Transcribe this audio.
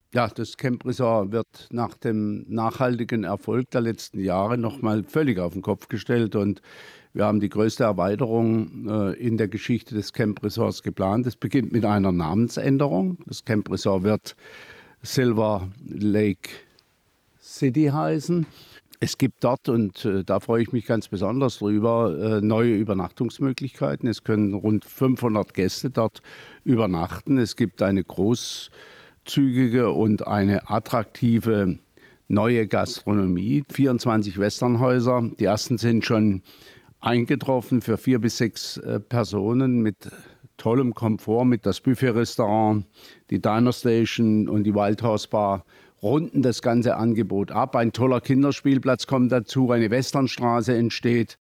Ja, das Camp Resort wird nach dem nachhaltigen Erfolg der letzten Jahre nochmal völlig auf den Kopf gestellt und wir haben die größte Erweiterung in der Geschichte des Camp Resorts geplant. Es beginnt mit einer Namensänderung. Das Camp Resort wird Silver Lake City heißen. Es gibt dort, und da freue ich mich ganz besonders drüber, neue Übernachtungsmöglichkeiten. Es können rund 500 Gäste dort übernachten. Es gibt eine großzügige und eine attraktive neue Gastronomie. 24 Westernhäuser. Die ersten sind schon eingetroffen für 4 bis 6 Personen mit tollem Komfort, mit das Buffet-Restaurant, die Diner Station und die Wildhouse Bar runden das ganze Angebot ab. Ein toller Kinderspielplatz kommt dazu, eine Westernstraße entsteht.